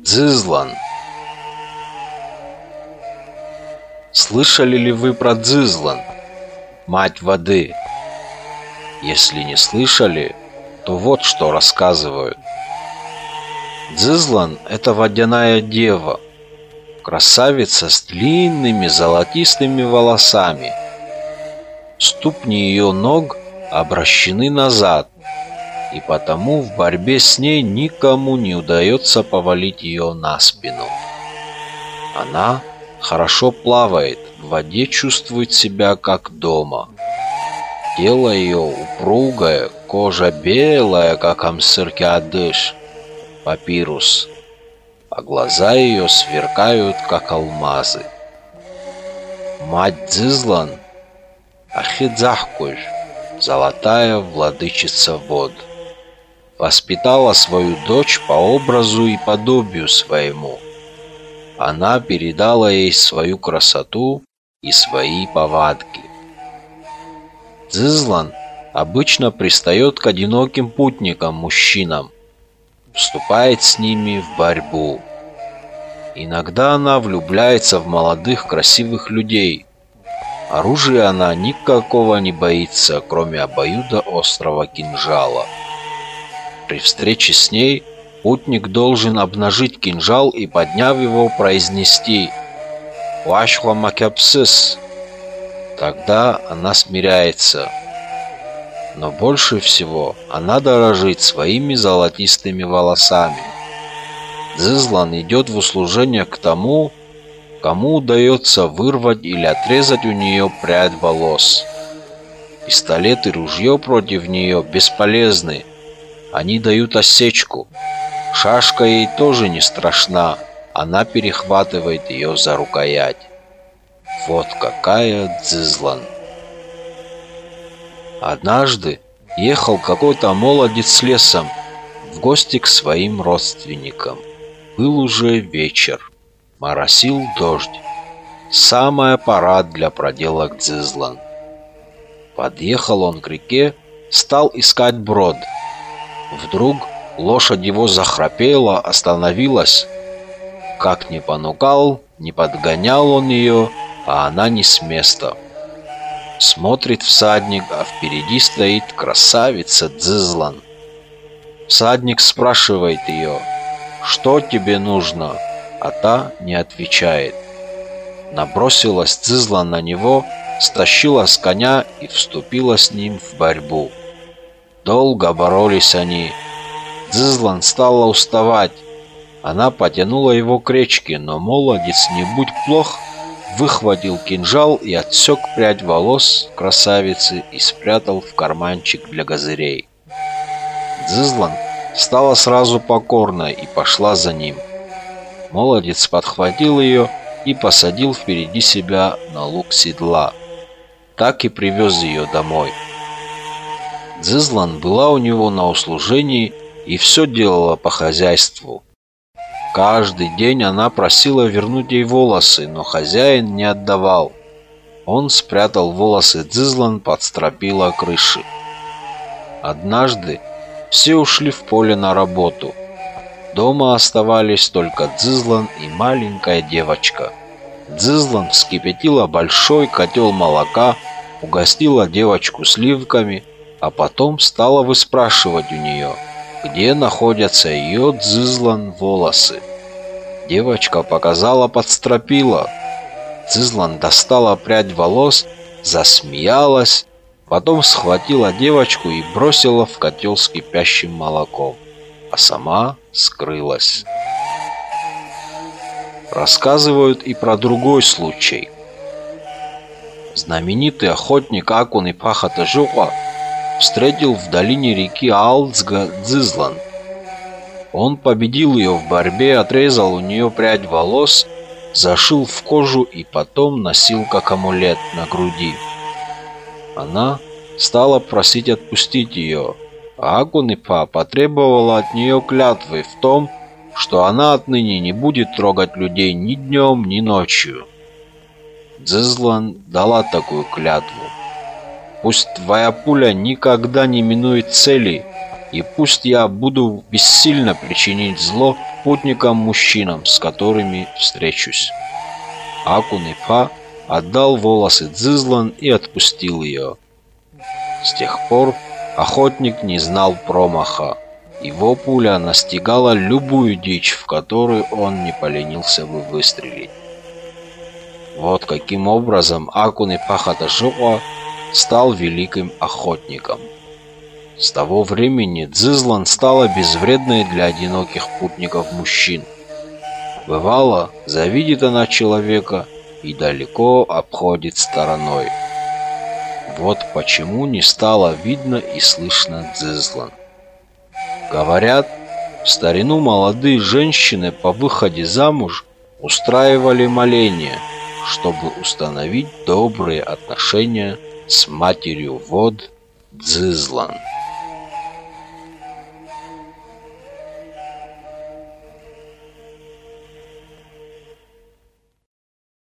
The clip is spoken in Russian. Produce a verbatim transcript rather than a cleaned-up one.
Дзызлан. Слышали ли вы про Дзызлан, мать воды? Если не слышали, то вот что рассказывают. Дзызлан – это водяная дева, красавица с длинными золотистыми волосами. Ступни ее ног обращены назад, и потому в борьбе с ней никому не удается повалить ее на спину. Она хорошо плавает, в воде чувствует себя как дома. Тело ее упругое, кожа белая, как амсыркиадыш, папирус, а глаза ее сверкают, как алмазы. Мать Дзызлан – Ахидзахкуль, золотая владычица вод. Воспитала свою дочь по образу и подобию своему. Она передала ей свою красоту и свои повадки. Дзызлан обычно пристает к одиноким путникам-мужчинам, вступает с ними в борьбу. Иногда она влюбляется в молодых красивых людей. Оружия она никакого не боится, кроме обоюдоострого кинжала. При встрече с ней путник должен обнажить кинжал и, подняв его, произнести «Вашла макяпсис». Тогда она смиряется. Но больше всего она дорожит своими золотистыми волосами. Дзызлан идет в услужение к тому, кому удается вырвать или отрезать у нее прядь волос. Пистолет и ружье против нее бесполезны. Они дают осечку. Шашка ей тоже не страшна. Она перехватывает ее за рукоять. Вот какая Дзызлан. Однажды ехал какой-то молодец лесом в гости к своим родственникам. Был уже вечер. Моросил дождь. Самая пора для проделок Дзызлан. Подъехал он к реке, стал искать брод. Вдруг лошадь его захрапела, остановилась. Как ни понукал, не подгонял он ее, а она не с места. Смотрит всадник, а впереди стоит красавица Дзызлан. Всадник спрашивает ее, что тебе нужно, а та не отвечает. Набросилась Дзызлан на него, стащила с коня и вступила с ним в борьбу. Долго боролись они. Дзызлан стала уставать. Она потянула его к речке, но молодец, не будь плох, выхватил кинжал и отсек прядь волос красавицы и спрятал в карманчик для козырей. Дзызлан стала сразу покорной и пошла за ним. Молодец подхватил ее и посадил впереди себя на лук седла. Так и привез ее домой. Дзызлан была у него на услужении и все делала по хозяйству. Каждый день она просила вернуть ей волосы, но хозяин не отдавал. Он спрятал волосы Дзызлан под стропила крыши. Однажды все ушли в поле на работу. Дома оставались только Дзызлан и маленькая девочка. Дзызлан вскипятила большой котел молока, угостила девочку сливками, а потом стала выспрашивать у нее, где находятся ее Дзызлан волосы. Девочка показала под стропила. Дзызлан достала прядь волос, засмеялась, потом схватила девочку и бросила в котел с кипящим молоком, а сама скрылась. Рассказывают и про другой случай. Знаменитый охотник Акун Ипаха-Тажука встретил в долине реки Аалцга Дзызлан. Он победил ее в борьбе, отрезал у нее прядь волос, зашил в кожу и потом носил как амулет на груди. Она стала просить отпустить ее, а Акун Ипа потребовала от нее клятвы в том, что она отныне не будет трогать людей ни днем, ни ночью. Дзызлан дала такую клятву. Пусть твоя пуля никогда не минует цели, и пусть я буду бессильно причинить зло путникам-мужчинам, с которыми встречусь. Акун-Ипа отдал волосы Цзызлан и отпустил ее. С тех пор охотник не знал промаха. Его пуля настигала любую дичь, в которую он не поленился бы выстрелить. Вот каким образом Акун-Ипа Хаташила стал великим охотником. С того времени Цзызлан стала безвредной для одиноких путников мужчин. Бывало, завидит она человека и далеко обходит стороной. Вот почему не стало видно и слышно Цзызлан. Говорят, в старину молодые женщины по выходе замуж устраивали моления, чтобы установить добрые отношения с матерью вод Цзызлан.